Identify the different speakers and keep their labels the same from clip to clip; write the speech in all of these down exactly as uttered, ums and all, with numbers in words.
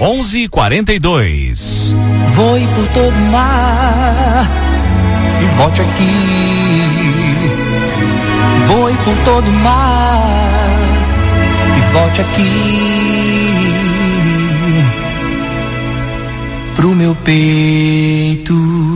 Speaker 1: onze quarenta e dois.
Speaker 2: Voe por todo o mar e volte aqui. Voe por todo o mar e volte aqui pro meu peito.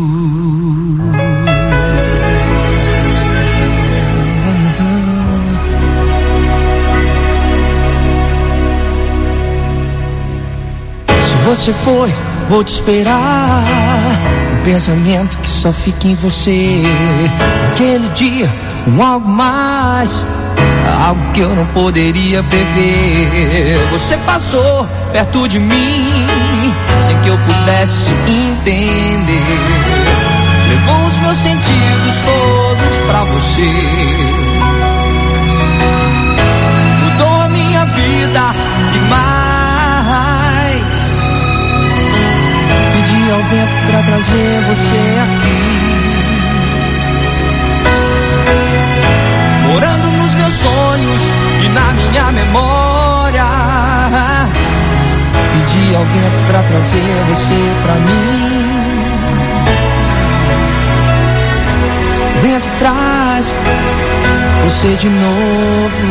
Speaker 2: Se você foi, vou te esperar. Um pensamento que só fica em você. Naquele dia, um algo mais, algo que eu não poderia prever. Você passou perto de mim sem que eu pudesse entender. Levou os meus sentidos todos pra você. Mudou a minha vida e mais. Pedi ao vento pra trazer você aqui. Morando nos meus sonhos e na minha memória. Pedi ao vento pra trazer você pra mim. O vento traz você de novo.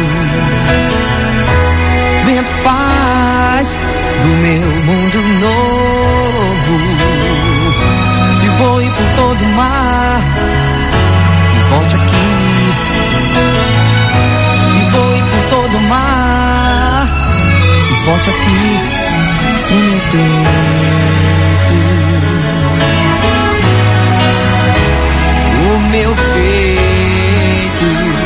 Speaker 2: O vento faz do meu mundo novo. E voe por todo o mar e volte aqui. Todo mar e volte aqui pro meu peito. O meu peito.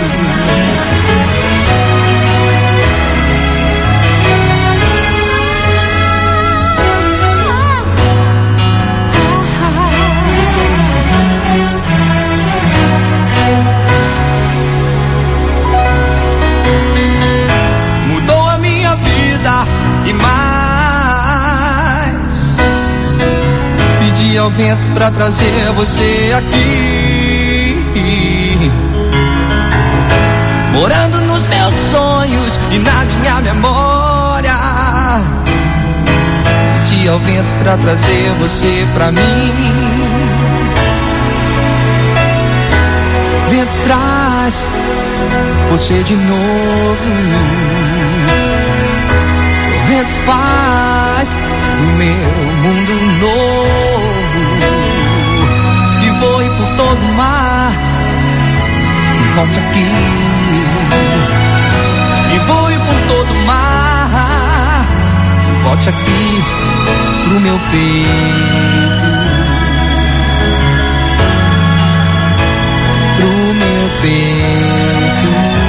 Speaker 2: E mais, pedi ao vento pra trazer você aqui. Morando nos meus sonhos e na minha memória. Pedi ao vento pra trazer você pra mim. Vento traz você de novo. O vento faz do meu mundo novo. E voe por todo o mar e volte aqui. E voe por todo o mar e volte aqui pro meu peito. Pro meu peito.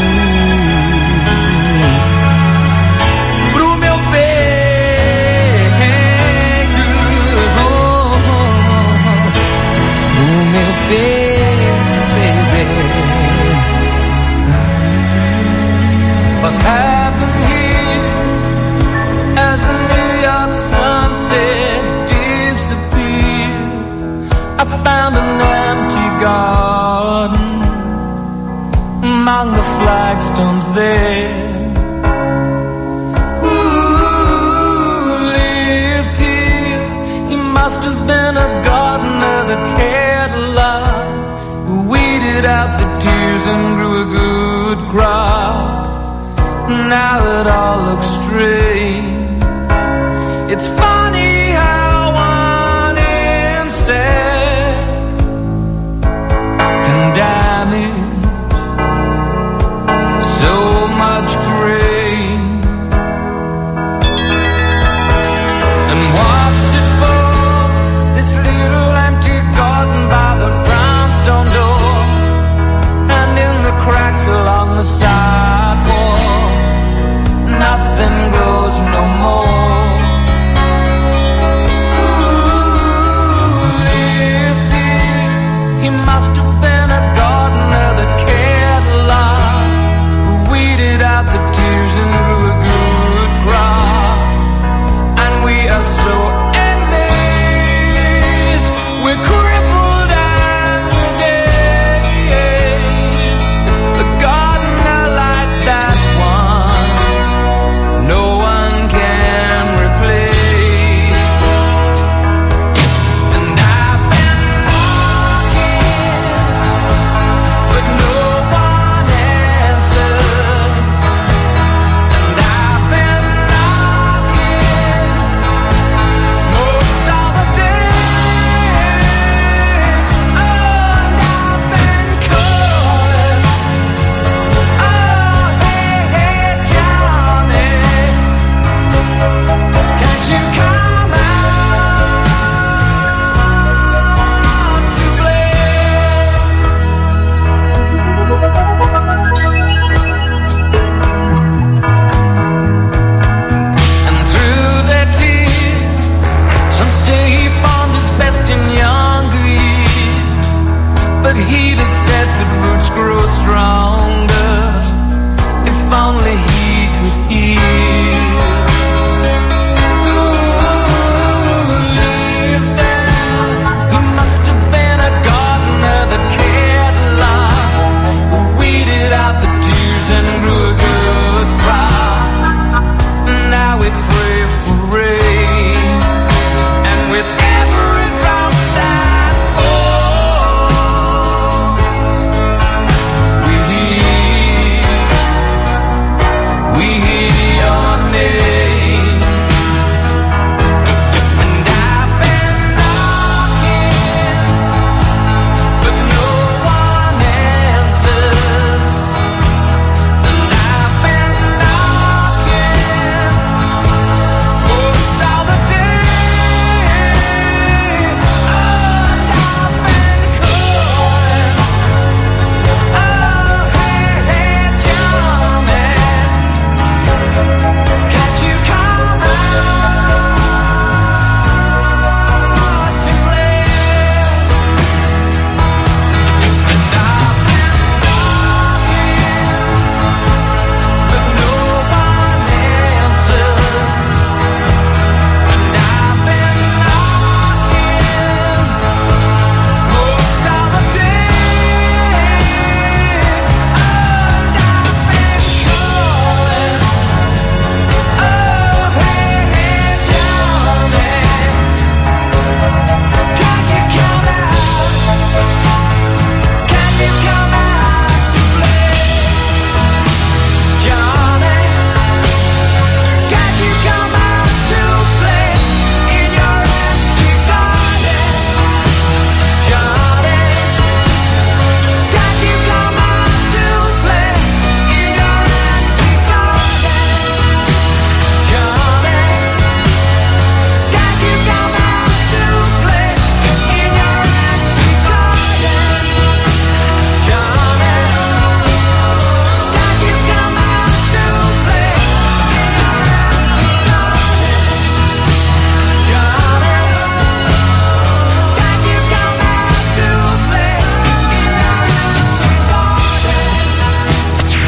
Speaker 3: What happened here as the New York sunset disappeared? I found an empty garden among the flagstones there. Who lived here? He must have been a gardener that cared a lot, who weeded out the tears and grew a good crop. Now it all looks strange. It's funny how one insect can damage so much grain. And what's it for, this little empty garden by the brownstone door, and in the cracks along the sidewalk, nothing grows no more. Ooh, lived here. He must have been a gardener that cared a lot, who weeded out the tears and grew a good crop. And we are so amazed, we're crippled and we're dazed. A gardener like that one, no one can replace.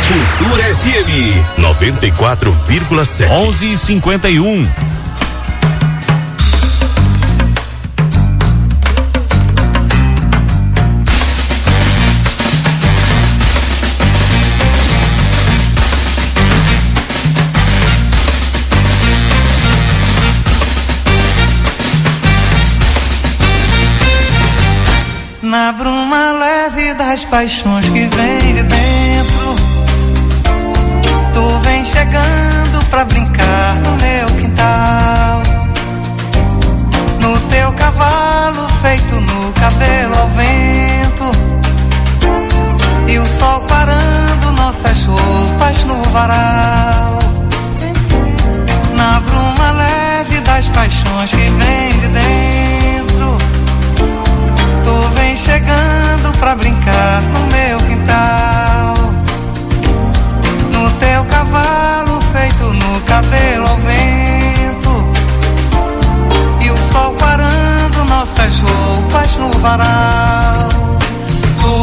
Speaker 4: Cultura F M noventa e quatro vírgula sete.
Speaker 1: onze e cinquenta e um.
Speaker 3: Na bruma leve das paixões que vem de dentro, tu vem chegando pra brincar no meu quintal. No teu cavalo feito no cabelo ao vento, e o sol parando nossas roupas no varal. Na bruma leve das paixões que vem de dentro, tu vem chegando pra brincar no meu quintal. No teu cavalo feito no cabelo ao vento, e o sol parando nossas roupas no varal. Tu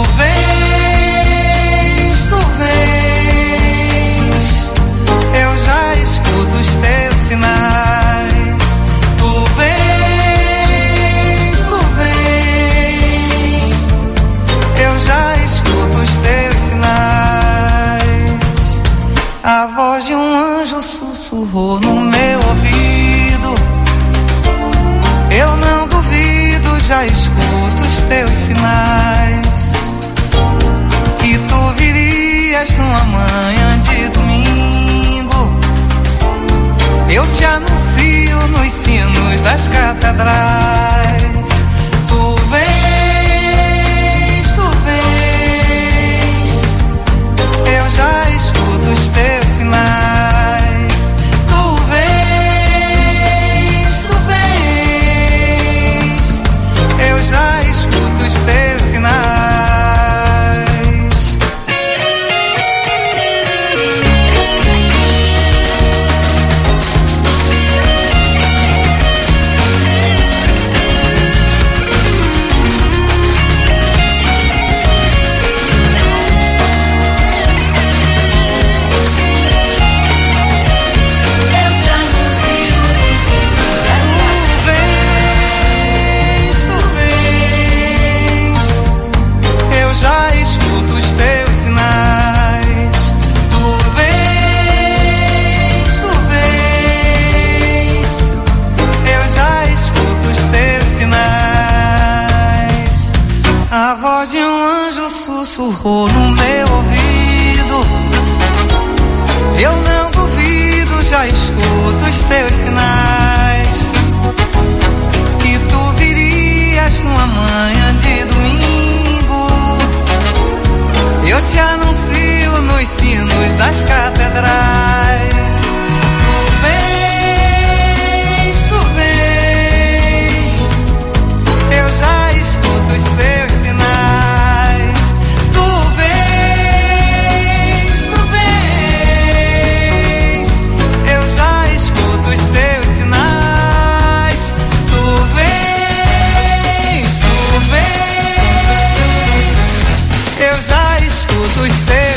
Speaker 3: vens, tu vens, eu já escuto os teus sinais. Tu vens, tu vens, eu já escuto os teus sinais. A voz de um anjo sussurrou no meu ouvido. Eu não duvido, já escuto os teus sinais. Que tu virias numa manhã de domingo. Eu te anuncio nos sinos das catedrais. Tu vens, tu vens, eu já escuto os teus sinais. Tu vens, tu vens, eu já escuto os teus sinais. A voz de um anjo sussurrou no meu ouvido. Eu não duvido, já escuto os teus sinais. Que tu virias numa manhã de domingo. Eu te anuncio nos sinos das catedrais. Tu vens, tu vens, eu já escuto os teus sinais. Tu vens, tu vens, eu já escuto os teus sinais. Tu vens, tu vens, eu já escuto os teus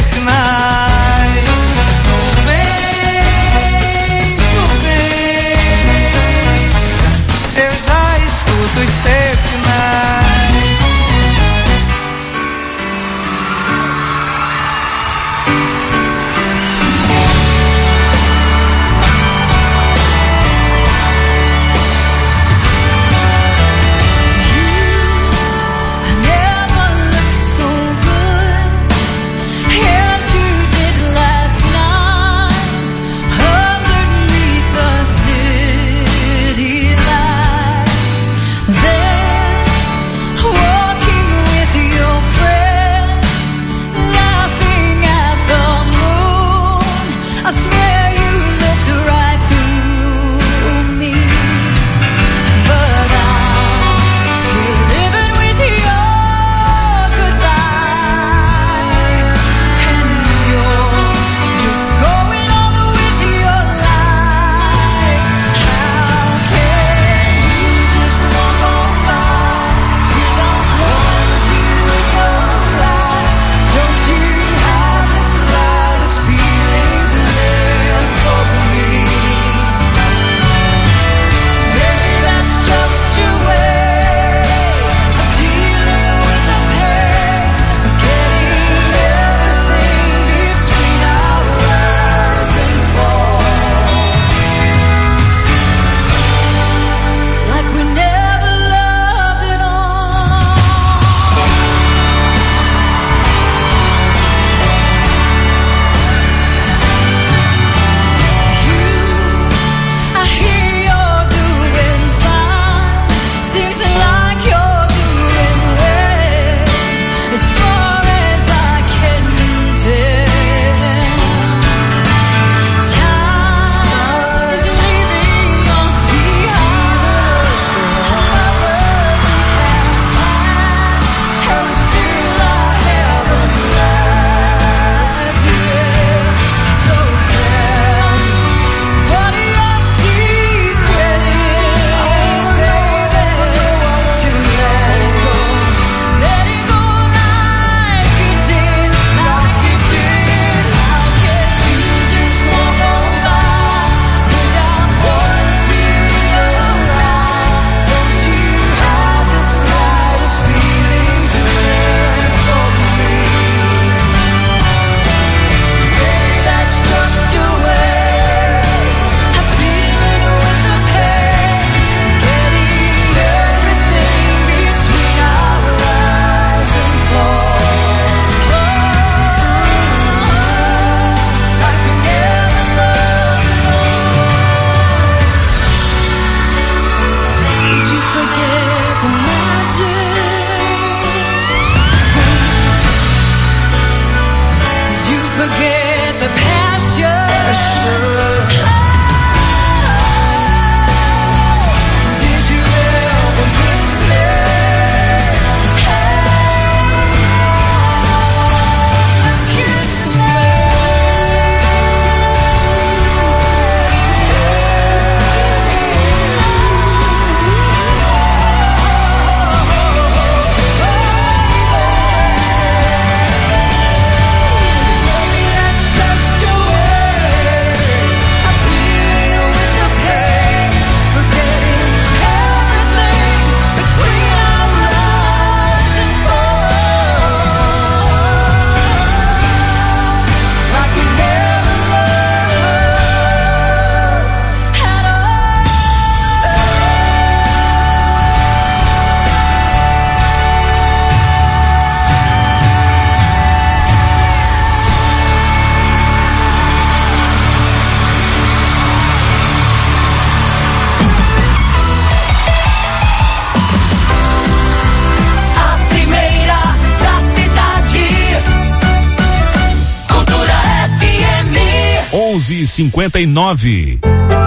Speaker 1: onze cinquenta e nove.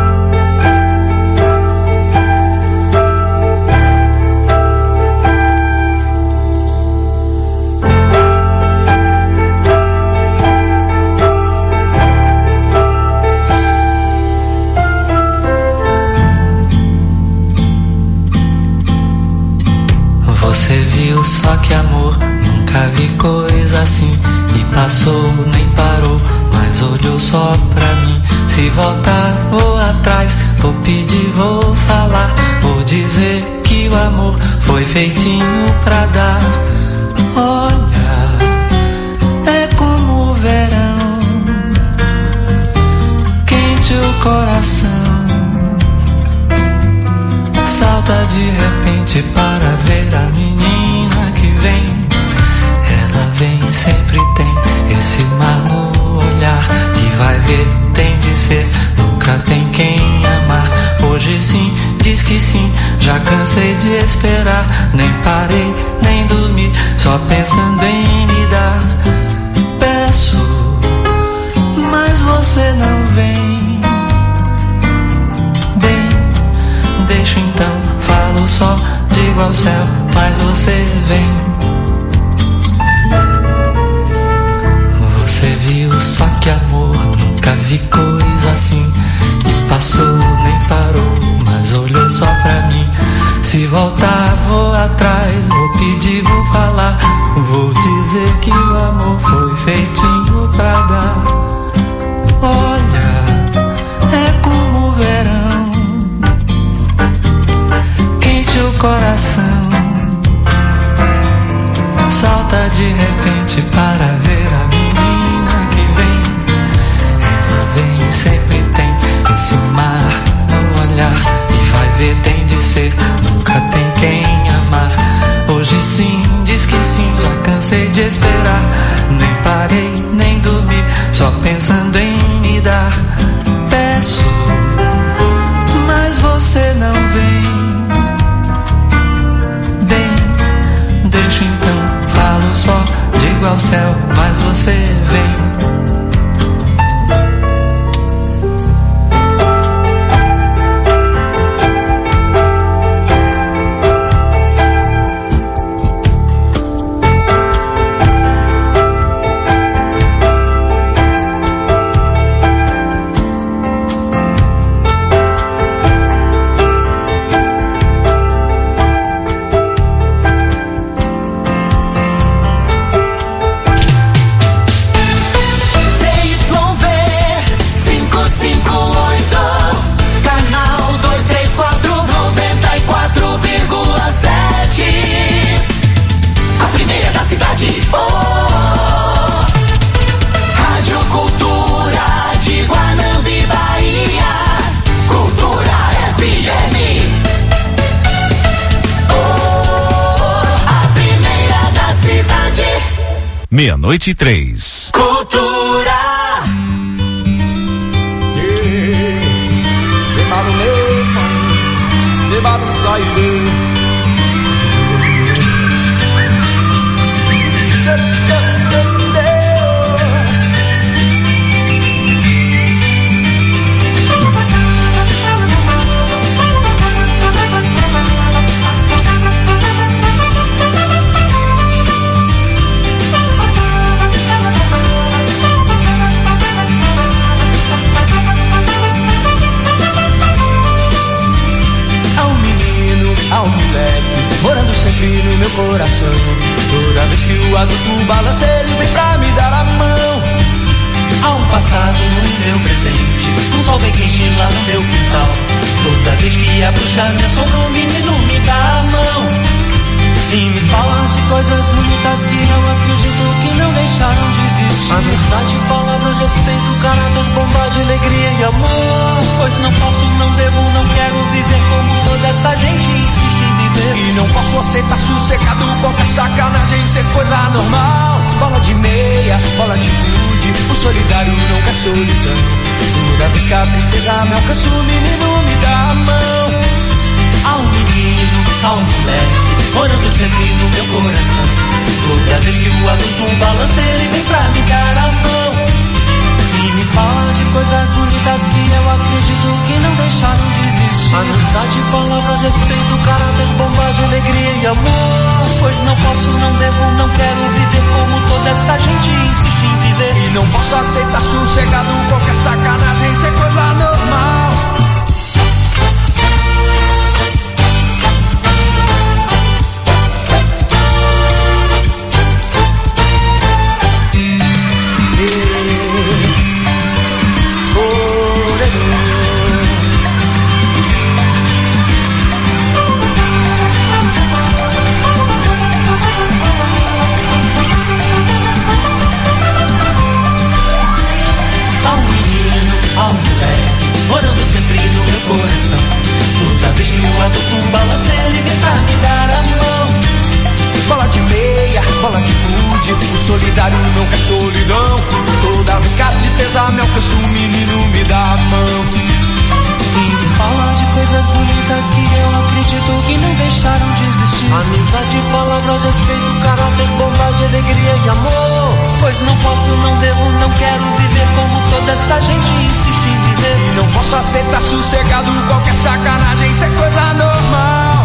Speaker 5: Você viu só que amor, nunca vi coisa assim. E passou, nem parou, mas olhou só pra mim. Se voltar, vou atrás, vou pedir, vou falar. Vou dizer que o amor foi feitinho pra dar. Olha, é como o verão, quente o coração. Salta de repente para ver a menina que vem. Ela vem, sempre tem esse mar no olhar. E vai ver, tem de ser, nunca tem quem amar. Hoje sim, diz que sim, já cansei de esperar. Nem parei, nem dormi, só pensando em me dar. Peço, mas você não vem. Bem, deixo então, falo só, digo ao céu, mas você vem. Você viu só que amor, nunca vi coisa assim. E passou, nem parou, mas olhou só pra mim. Se voltar, vou atrás, vou pedir, vou falar. Vou dizer que o amor foi feitinho pra dar. Olha, é como o verão, quente o coração. Salta de repente para ver a menina que vem. Ela vem, sempre tem esse mar no olhar. E vai ver, tem de ser, nunca tem quem amar. Hoje sim, diz que sim, já cansei de esperar. Nem parei, nem dormi, só pensando em me dar. Peço, mas você não vem. Bem, deixo então, falo só, digo ao céu, mas você vem.
Speaker 1: Meia-noite e três.
Speaker 3: Cultura.
Speaker 2: Morando sempre no meu coração. Toda vez que o adulto balança, ele vem pra me dar a mão.
Speaker 5: Há um passado no meu presente, um sol bem quente lá no meu quintal. Toda vez que a bruxa me assombra, o menino me dá a mão. E me falam de coisas bonitas que não acredito que não deixaram de existir.
Speaker 2: Amizade, palavra, respeito, caráter, bondade, alegria e amor.
Speaker 5: Pois não posso, não devo, não quero viver como toda essa gente insiste em viver.
Speaker 2: E não posso aceitar sossegado qualquer sacanagem ser coisa normal. Bola de meia, bola de gude, o solidário não quer solidão. Toda vez que a tristeza me alcança, o menino me dá a mão.
Speaker 5: Há um menino, há um moleque, morando sempre no meu coração. Toda vez que o adulto balança, ele vem pra me dar a mão. E me fala de coisas não posso, não devo, não quero viver como toda essa gente insiste em viver.
Speaker 2: E não posso aceitar sossegado qualquer sacanagem, isso é coisa normal.
Speaker 5: Morando sempre no meu coração. Toda vez que o adulto balança, ele vem pra me dar a mão.
Speaker 2: Bola de meia, bola de gude, o solidário não quer solidão. Toda vez que a tristeza me alcança, o menino me dá a mão.
Speaker 5: E me fala de coisas bonitas que eu acredito que não deixaram de existir.
Speaker 6: Amizade, palavra, respeito, caráter, bondade, alegria e amor.
Speaker 5: Pois não posso, não devo, não quero viver como toda essa gente insiste em viver.
Speaker 2: E não posso aceitar sossegado qualquer sacanagem, isso é coisa normal.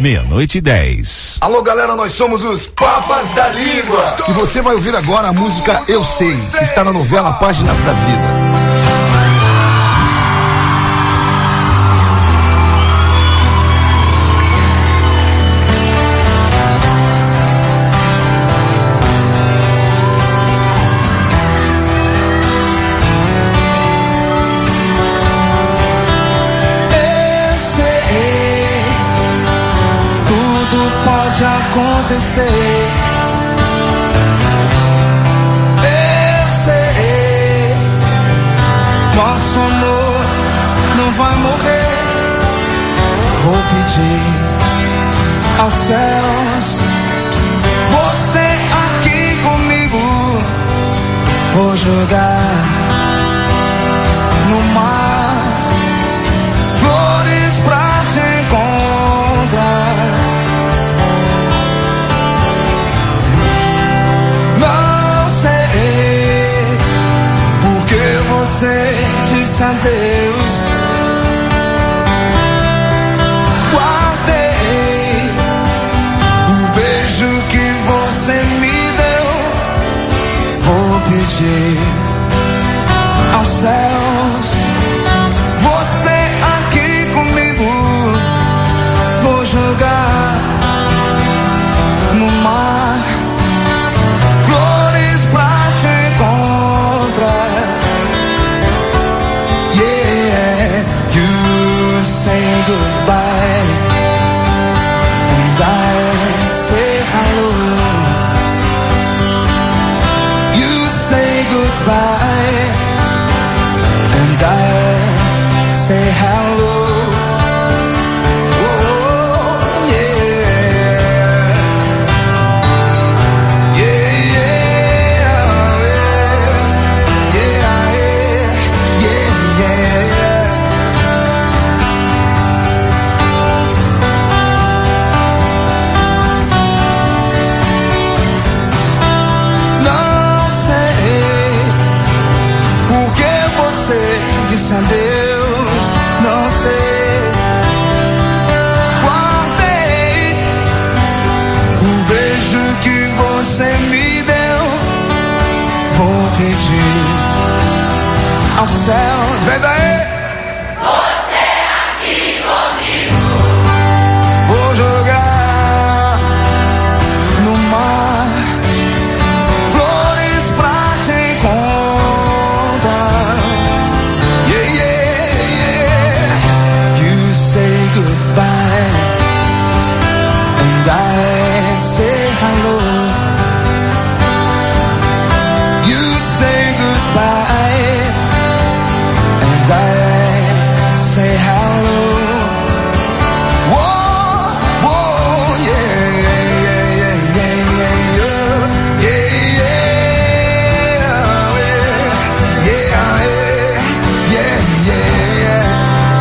Speaker 1: meia-noite e dez.
Speaker 7: Alô, galera, nós somos os Papas da Língua. E você vai ouvir agora a música Eu Sei, que está na novela Páginas da Vida.
Speaker 2: Acontecer, eu sei, nosso amor não vai morrer. Vou pedir aos céus, você aqui comigo. Vou jogar no mar flores pra te encontrar. Você disse adeus, guardei o beijo que você me deu. Vou pedir aos céus, você aqui comigo. Vou jogar no mar flores pra te encontrar. Say goodbye and I say hello. You say goodbye and I say hello. Oh yeah, yeah, yeah, yeah, yeah, yeah, yeah. Disse adeus, não sei. Guardei o beijo que você me deu. Vou pedir aos céus, vem daí. Você aqui comigo. Vou jogar no mar flores pra te encontrar. Goodbye and I say hello. You say goodbye and I say hello. Whoa, whoa, yeah, yeah, yeah, yeah, yeah, yeah, yeah, yeah, yeah, yeah, yeah.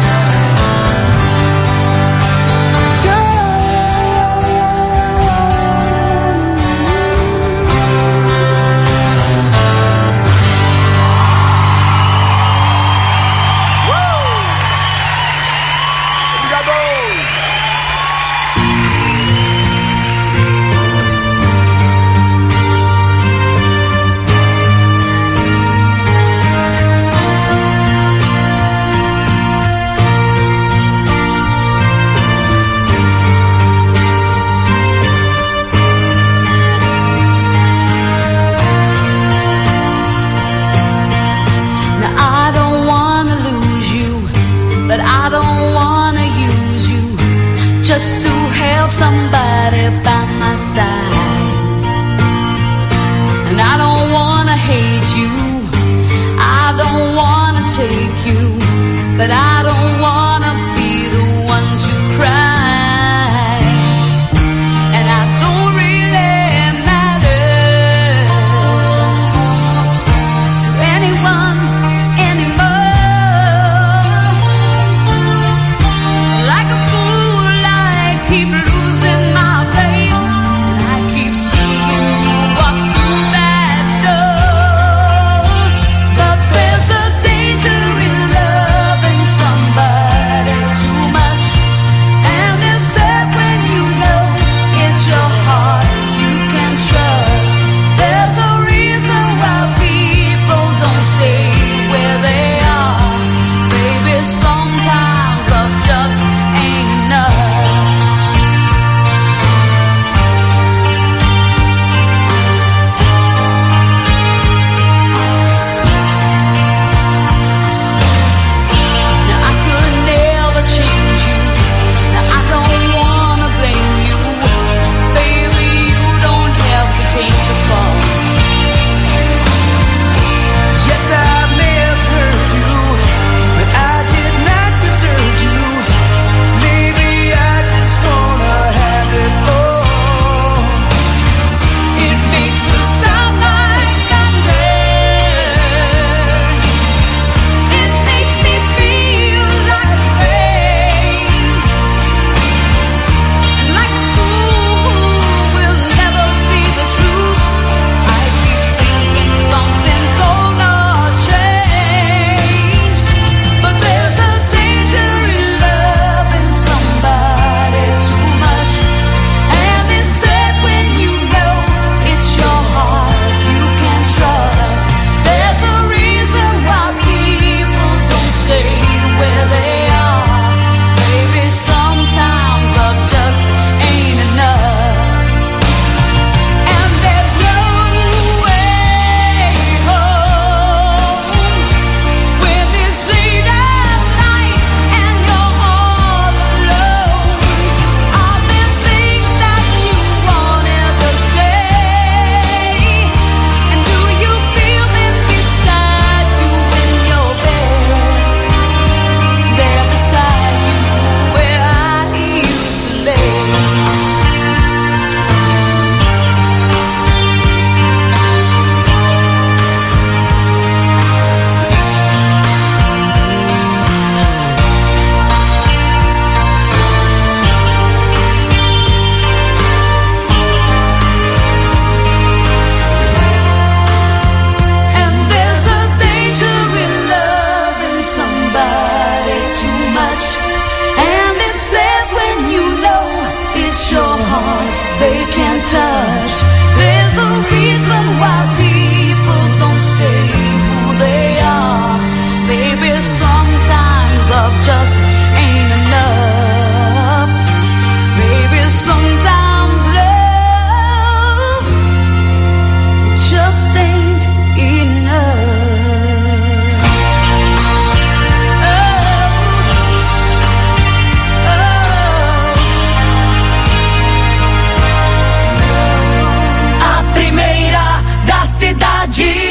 Speaker 8: Somebody by my side, and I don't wanna hate you, I don't wanna take you, but I don't wanna be the one to cry, and I don't really matter to anyone anymore. Like a fool I keep losing my place, and I keep seeing you walk through that door. But there's a danger in loving someone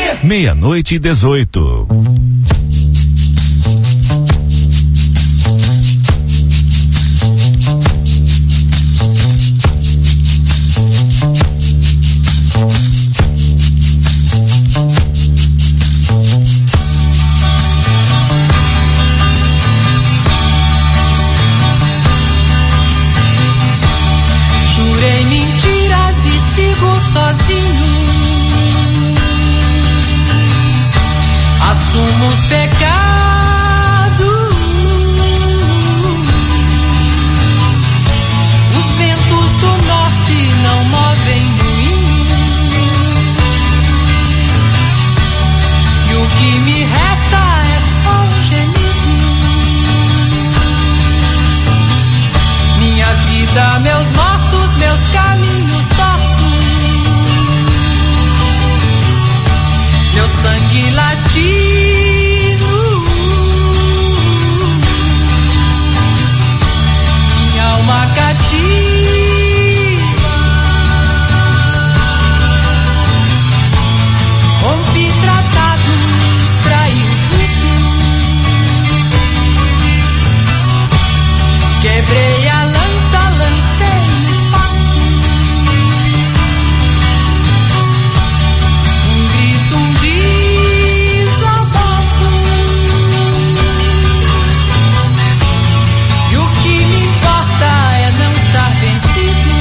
Speaker 1: Meia-noite e dezoito.
Speaker 8: Jurei mentiras e sigo sozinho. Assumo os pecados. Os ventos do norte não movem moinho. E o que me resta é só um gemido. Minha vida, meus mortos, meus caminhos tortos. Meu sangue latino. Minha alma cativa. Rompi tratados, traí os ritos. Quebrei a lança, lancei no espaço. Um grito, um desabafo. E o que me importa é não estar vencido.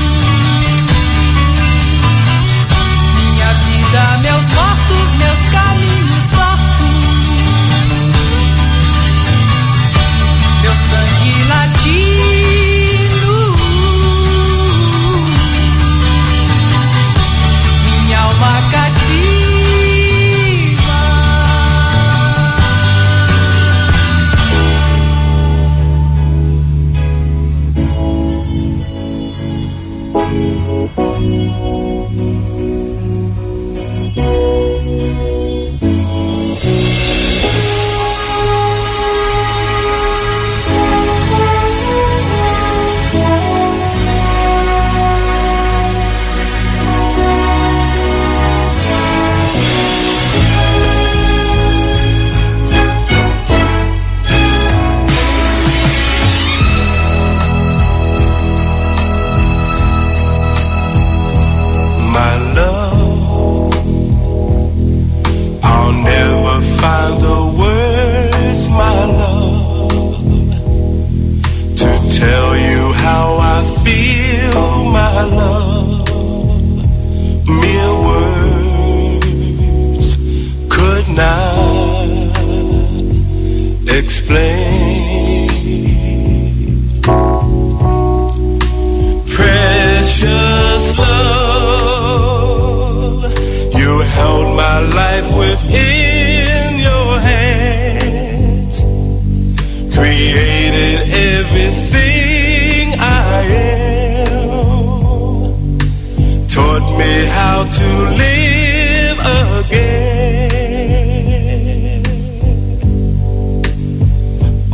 Speaker 8: Minha vida, meus mortos, meus caminhos tortos. Meu sangue latino. Minha alma cativa.
Speaker 9: My love, I'll never find the words, my love, to tell you how I feel, my love. Mere words could not explain. Precious love, you held my life within your hands, created everything I am, taught me how to live again.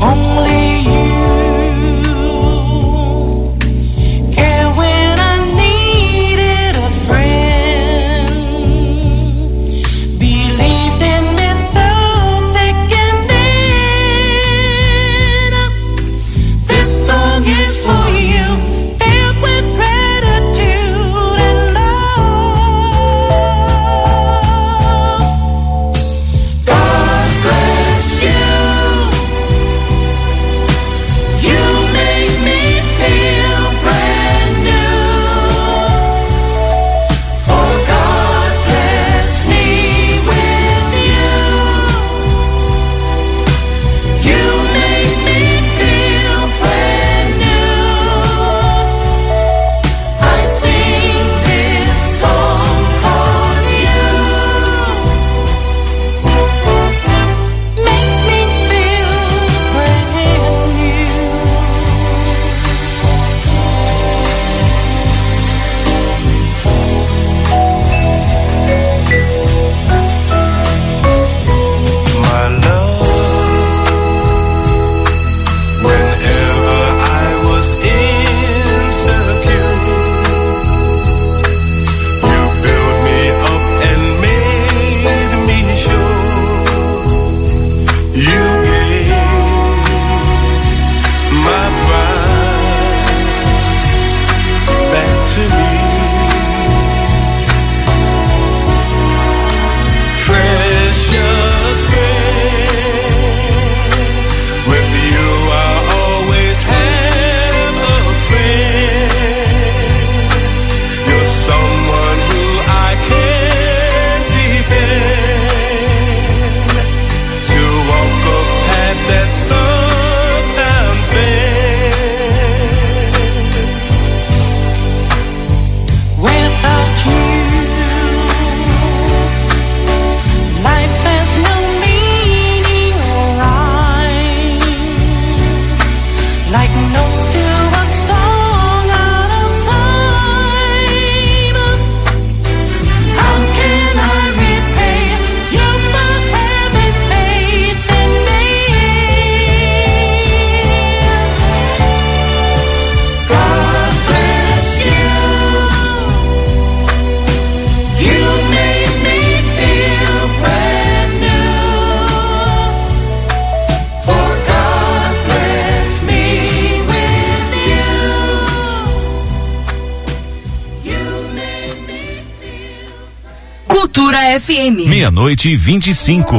Speaker 10: F M.
Speaker 1: Meia-noite e vinte e cinco.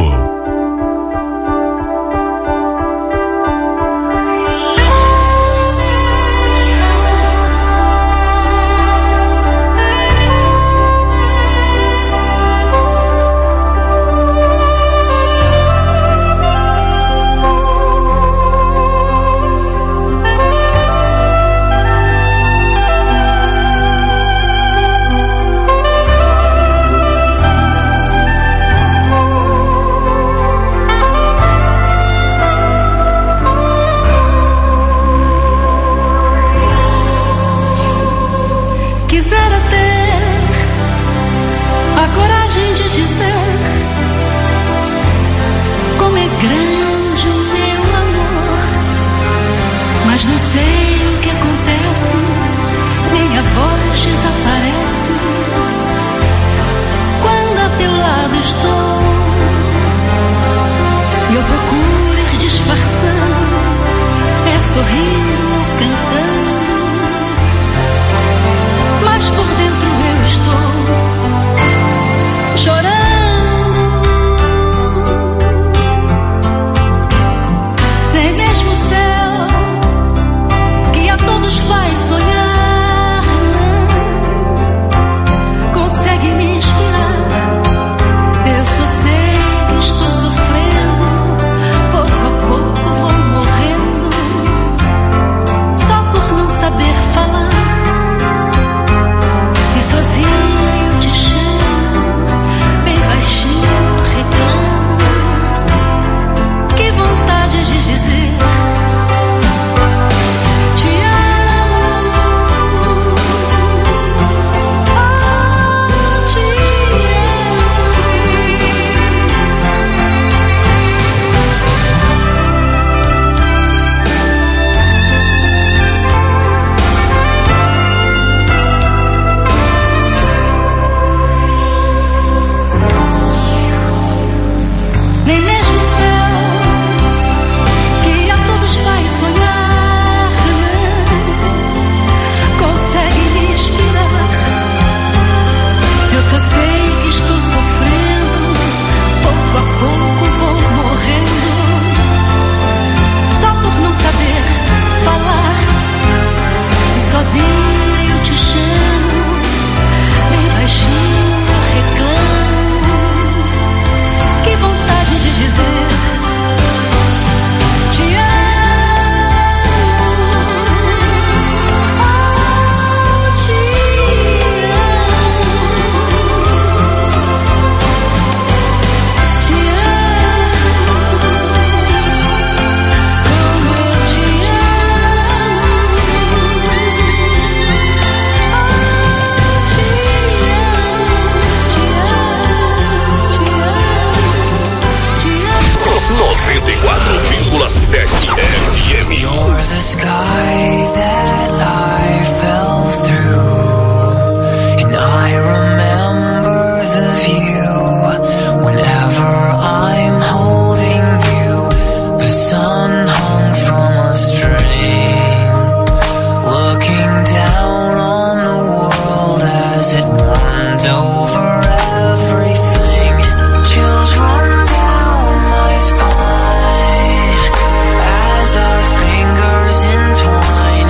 Speaker 5: As our fingers entwine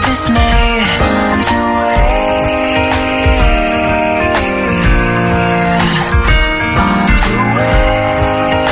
Speaker 10: dismay. Arms away, arms away.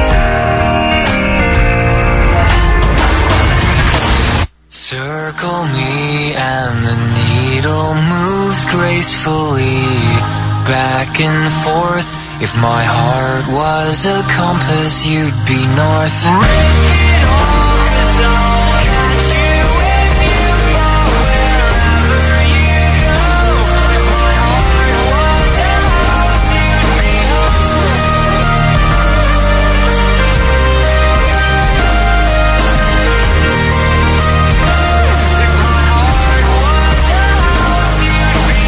Speaker 10: Circle me and the needle moves gracefully back and forth. If my heart was a compass, you'd be north. Break it off, 'cause I'll catch you if you fall wherever you go. If my heart was a house, you'd be home. If my heart was a house, you'd be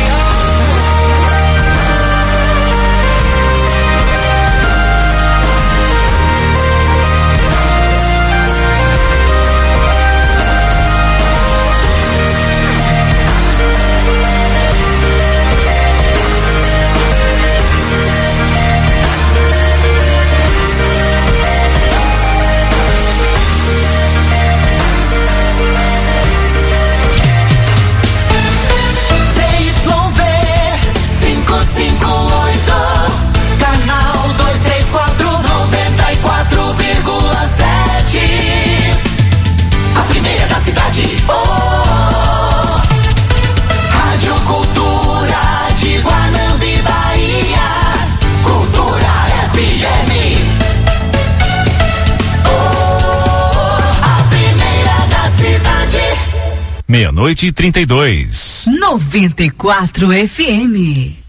Speaker 1: Meia-noite e trinta e dois.
Speaker 11: noventa e quatro F M.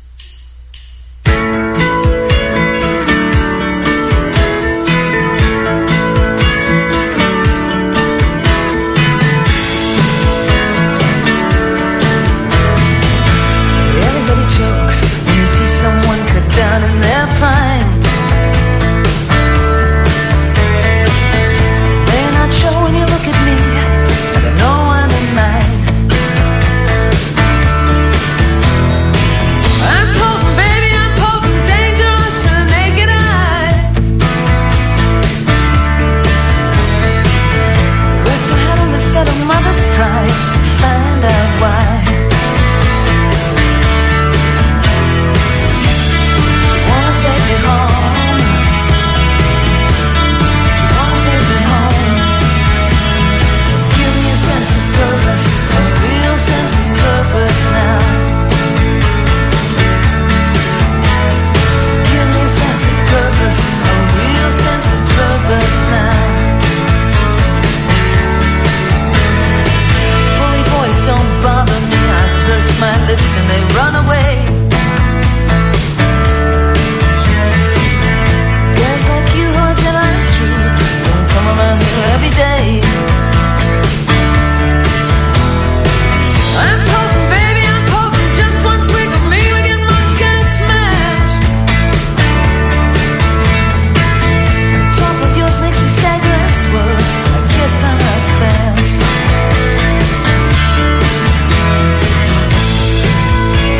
Speaker 10: Everybody chokes when you see someone cut down in their prime. They're not sure when you look at me, but no one in mind. I'm potent, baby, I'm potent, dangerous to the naked eye. Rest your head on this bed of mother's pride, find out why. She wanna take me home. She wanna take me home. Give me a sense of purpose, a real sense of purpose now. Give me a sense of purpose, a real sense of purpose now. Bully boys don't bother me, I purse my lips and they run away. Guys like you who are gentle and true don't come around here every day. I'm potent, baby, I'm potent. Just one swig of me, we get Moscow smash. The top of yours makes me stagger and swerve. I guess I'm not fast.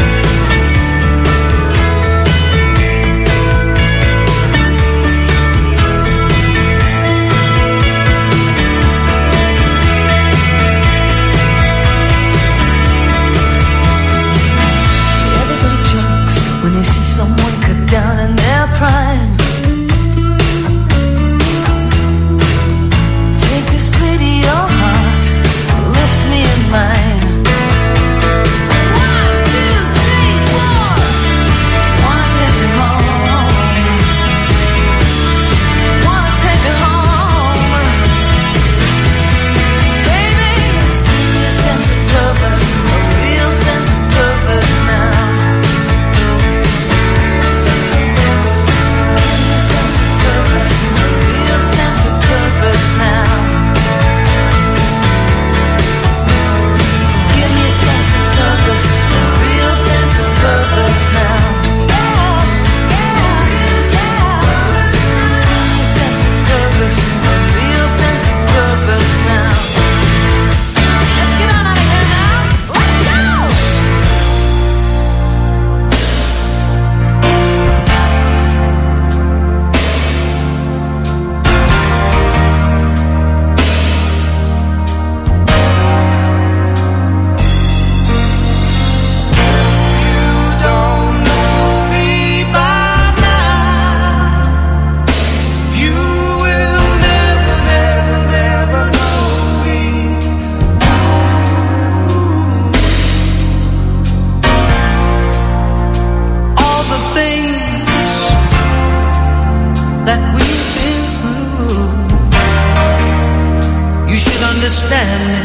Speaker 2: understand me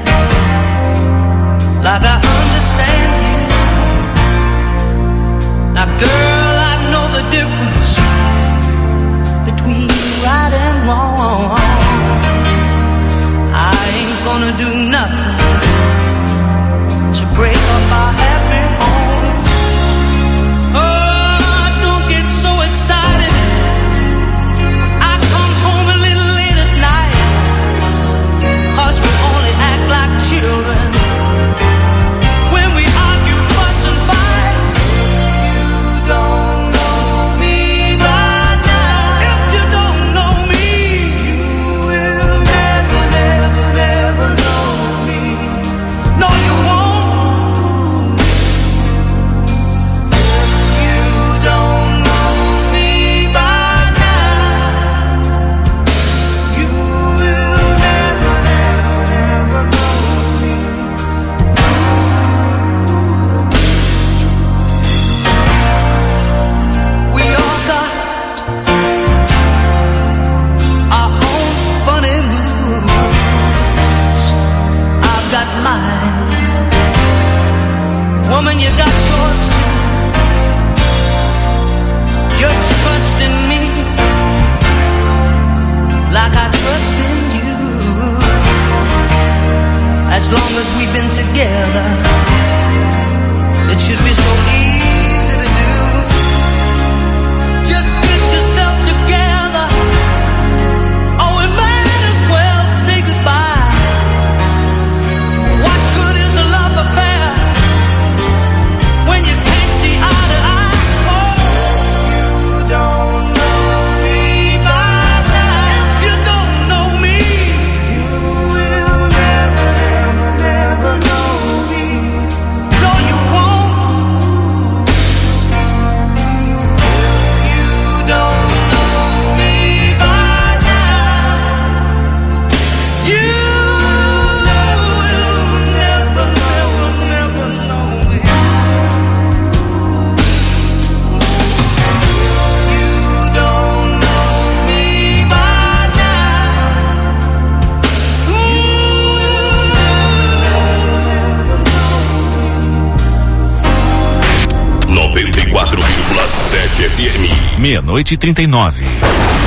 Speaker 2: like I understand you. Now girl, I know the difference between right and wrong. I ain't gonna do nothing to break up our happy home. Oh, don't get so excited. I come home a little late at night, 'cause we only act like children when we argue, fuss and fight. You don't know me by now. If you don't know me, you will never, never, never know me. No, you won't. You don't know me by now. You will never, never, never know me. We all got our own funny moods. I've got mine. Woman, you got yours too. Just trust in me like I trust in you. As long as we've been together, it should be so easy to do. Just get yourself together. Oh, we might as well say goodbye. What good is a love affair when you can't see eye to eye? Oh, you don't know me by now. If you don't know me, you will never, never, never know me. No, you won't. You don't know me by now. You will never, never, never know me. You don't know me by now. You will never, never know me.
Speaker 4: noventa e quatro vírgula sete F M.
Speaker 1: Meia-noite e trinta e nove.